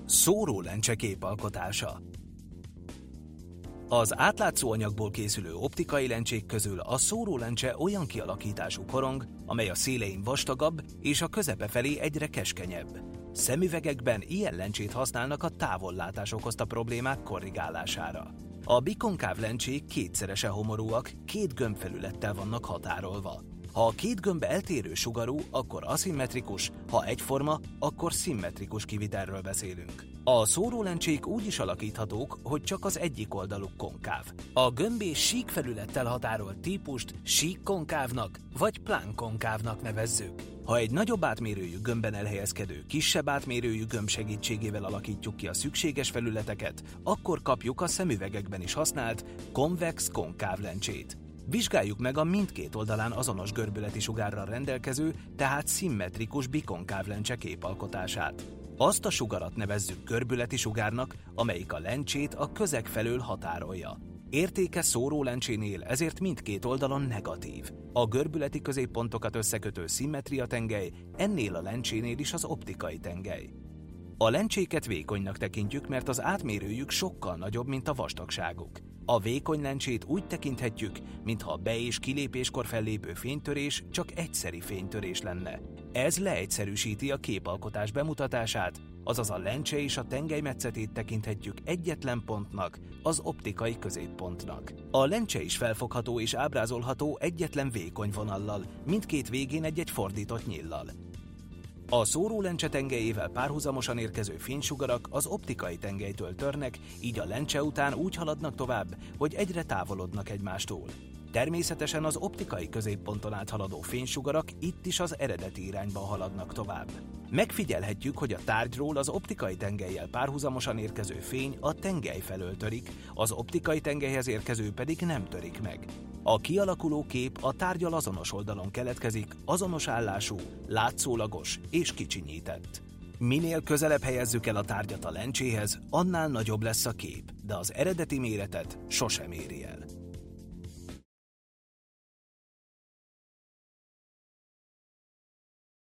Szórólencse képalkotása. Az átlátszó anyagból készülő optikai lencsék közül a szórólencse olyan kialakítású korong, amely a szélein vastagabb és a közepe felé egyre keskenyebb. Szemüvegekben ilyen lencsét használnak a távollátás okozta problémák korrigálására. A bikonkáv lencsék kétszerese homorúak, két gömbfelülettel vannak határolva. Ha a két gömb eltérő sugarú, akkor aszimmetrikus, ha egyforma, akkor szimmetrikus kivitelről beszélünk. A szórólencsék úgy is alakíthatók, hogy csak az egyik oldaluk konkáv. A gömbés sík felülettel határolt típust sík-konkávnak vagy plán-konkávnak nevezzük. Ha egy nagyobb átmérőjű gömbben elhelyezkedő, kisebb átmérőjű gömb segítségével alakítjuk ki a szükséges felületeket, akkor kapjuk a szemüvegekben is használt konvex-konkáv lencsét. Vizsgáljuk meg a mindkét oldalán azonos görbületi sugárral rendelkező, tehát szimmetrikus bikonkáv lencse képalkotását. Azt a sugarat nevezzük görbületi sugárnak, amelyik a lencsét a közeg felől határolja. Értéke szórólencsénél ezért mindkét oldalon negatív. A görbületi középpontokat összekötő szimmetria tengely, ennél a lencsénél is az optikai tengely. A lencséket vékonynak tekintjük, mert az átmérőjük sokkal nagyobb, mint a vastagságuk. A vékony lencsét úgy tekinthetjük, mintha a be- és kilépéskor fellépő fénytörés csak egyszeri fénytörés lenne. Ez leegyszerűsíti a képalkotás bemutatását, azaz a lencse és a tengely metszetét tekinthetjük egyetlen pontnak, az optikai középpontnak. A lencse is felfogható és ábrázolható egyetlen vékony vonallal, mindkét végén egy-egy fordított nyíllal. A szórólencse tengelyével párhuzamosan érkező fénysugarak az optikai tengelytől törnek, így a lencse után úgy haladnak tovább, hogy egyre távolodnak egymástól. Természetesen az optikai középponton áthaladó fénysugarak itt is az eredeti irányba haladnak tovább. Megfigyelhetjük, hogy a tárgyról az optikai tengellyel párhuzamosan érkező fény a tengely felől törik, az optikai tengelyhez érkező pedig nem törik meg. A kialakuló kép a tárggyal azonos oldalon keletkezik, azonos állású, látszólagos és kicsinyített. Minél közelebb helyezzük el a tárgyat a lencséhez, annál nagyobb lesz a kép, de az eredeti méretet sosem éri el.